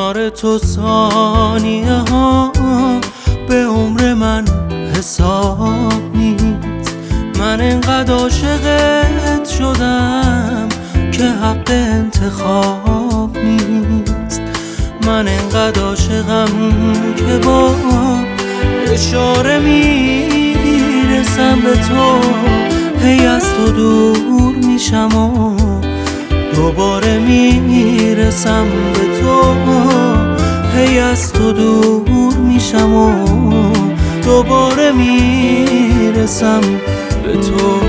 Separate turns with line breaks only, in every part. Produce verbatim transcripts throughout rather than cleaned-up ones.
کنار تو ثانیه ها به عمر من حساب نیست. من انقدر عاشقت شدم که حق انتخاب نیست. من انقدر عاشقم که با اشاره میرسم به تو، هی از تو دور میشم و دوباره میرسم به تو، هی از تو دور میشم و دوباره میرسم به تو.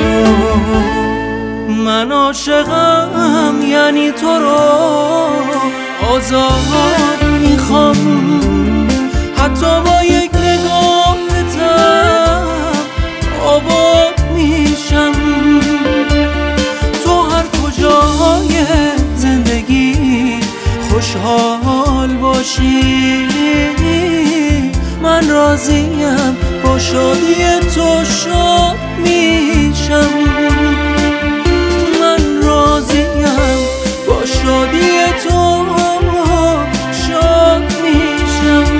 من عاشقم یعنی تو رو آزاد میخوام، حتی با یک نگاهتم آباد میشم. تو هر کجای زندگی خوشحال باشی، من راضیم با شادی تو شاد میشم. من راضیم با شادی تو شاد میشم.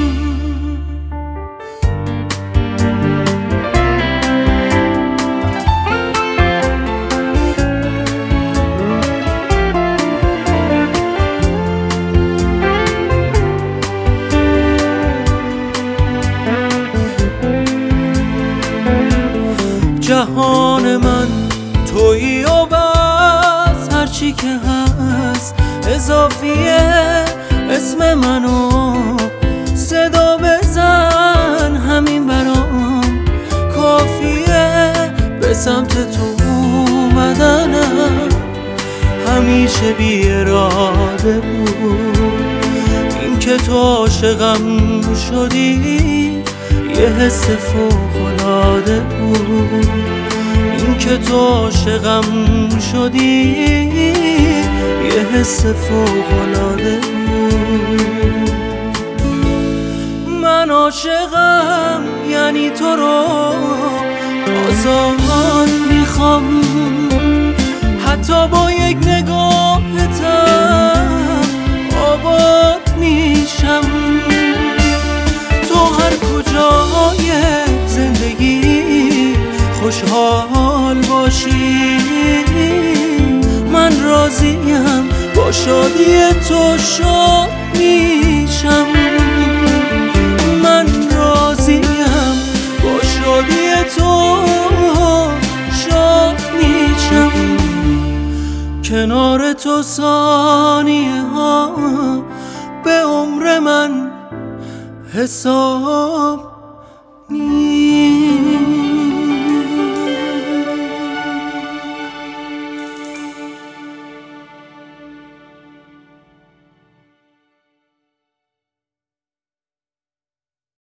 جهان من تویی و بس، هرچی که هست اضافیه. اسم منو صدا بزن، همین برام کافیه. به سمت تو اومدنم همیشه بی اراده بود. این که تو عاشقم شدی یه حس فوق‌العاده بود. این که تو عاشقم شدی یه حس فوق‌العاده بود. من عاشقم یعنی تو رو آزاد میخوام، حتی با یک نگاهتم آباد میشم. تو هر کجای زندگی خوشحال باشی، من راضیم با شادی تو شاد میشم. من راضیم با شادی تو شاد میشم. کنار تو ثانیه ها به عمر من حساب